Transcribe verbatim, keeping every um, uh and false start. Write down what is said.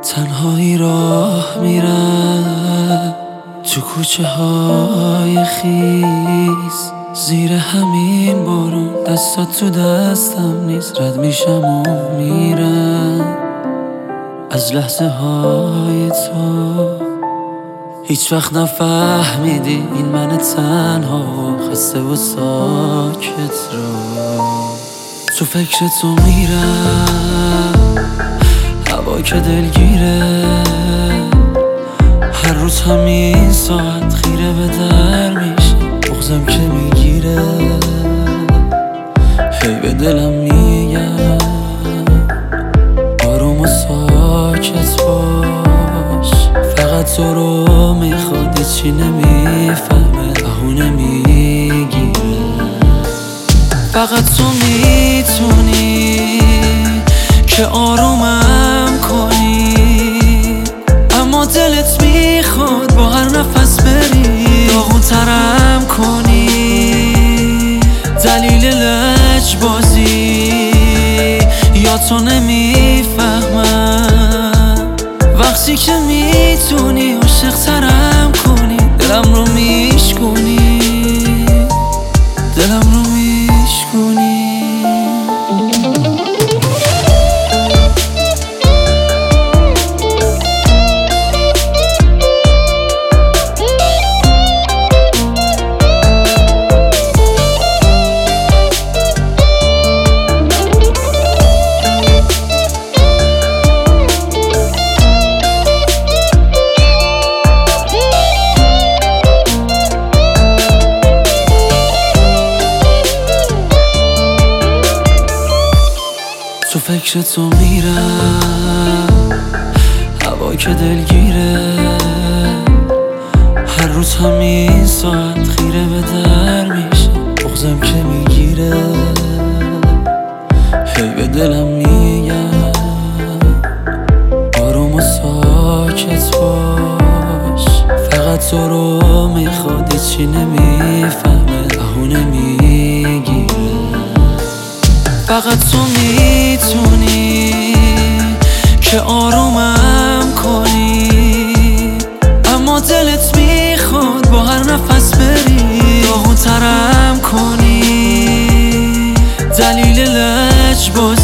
تنهایی راه میرم تو کوچه های خیس، زیر همین بارون دستات تو دستم نیست. رد میشم و میرم از لحظه های تو. هیچ وقت نفهمیدی این من تنها و خسته و ساکت رو. تو فکر تو میرم، هوا که دلگیره، هر روز همین ساعت خیره به در میشم، بغضم که میگیره. هی به دلم میگم آروم و ساکت باش، فقط تو رو میخواد، چی نمیفهمه بهونه میگیره. فقط تو میتونی که آرومم کنی، اما دلت میخواد با هر نفس بری داغون ترم کنی. دلیل لجبازی یا تو نمیفهمم، وقتی که میتونی عاشق ترم کنی، دلم رو میشکنی، دلم رو میشکنی. تو فکر تو میرم، هوا که دلگیره، هر روز همین ساعت خیره به در میشم، بغضم که میگیره. هی به دلم میگم آروم و ساکت باش، فقط تو رو میخواد، چی نمیفهمه بهونه میگیره. فقط تو میتونی که آرومم کنی، اما دلت میخواد با هر نفس بری داغون ترم کنی. دلیل لجبازی